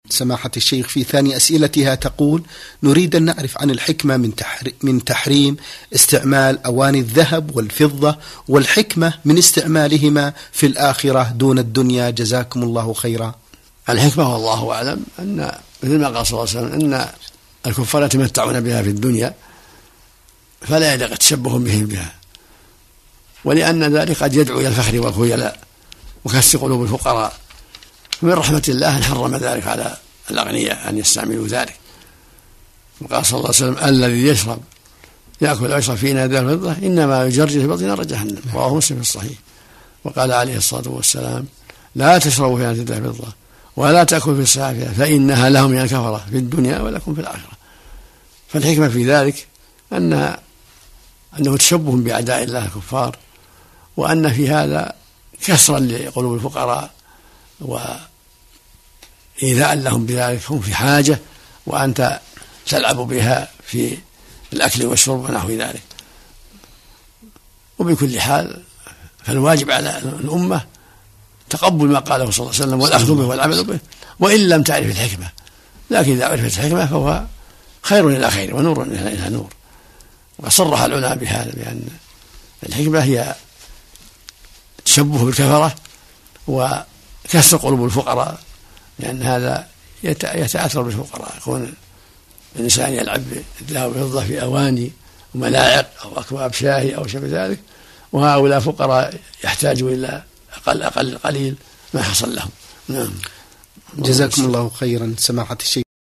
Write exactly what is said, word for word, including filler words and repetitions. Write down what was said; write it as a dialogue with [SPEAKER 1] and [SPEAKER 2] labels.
[SPEAKER 1] سماحة الشيخ في ثاني أسئلتها تقول: نريد أن نعرف عن الحكمة من من تحريم استعمال أواني الذهب والفضة، والحكمة من استعمالهما في الآخرة دون الدنيا، جزاكم الله خيرا.
[SPEAKER 2] الحكمة والله أعلم أن مثل ما قال صلى الله عليه وسلم أن الكفار يتمتعون بها في الدنيا فلا يليق التشبه بهم بها، ولأن ذلك قد يدعو إلى الفخر والخيلاء وكسر قلوب الفقراء، من رحمة الله أن حرم ذلك على الأغنياء أن يستعملوا ذلك. وقال صلى الله عليه وسلم: الذي يشرب يأكل ويشرب في إناء ذهب الفضة إنما يجرجر في بطن نار جهنم، رواه مسلم في الصحيح. وقال عليه الصلاة والسلام: لا تشربوا في إناء ذهب الفضة ولا تأكل في السافلة فإنها لهم من الكفرة في الدنيا ولكم في الآخرة. فالحكمة في ذلك أن أنه تشبه بأعداء الله الكفار، وأن في هذا كسرا لقلوب الفقراء وإيذاء لهم بذلك، هم في حاجة وأنت تلعب بها في الأكل والشرب ونحو ذلك. وبكل حال فالواجب على الأمة تقبل ما قاله صلى الله عليه وسلم والأخذ به والعمل به، وإن لم تعرف الحكمة، لكن إذا عرفت الحكمة فهو خير إلى خير ونور إلى نور. وصرح العلماء بهذا بأن الحكمة هي تشبه بالكفرة وكسر قلوب الفقراء، لأن هذا يتأثر بالفقراء، يكون الإنسان يلعب بالذهب والفضة في أواني وملاعق أو أكواب شاهي أو شبه ذلك، وهؤلاء فقراء يحتاجوا إلى أقل أقل قليل ما حصل لهم. نعم.
[SPEAKER 1] جزاكم الله خيرا سماحة الشيخ.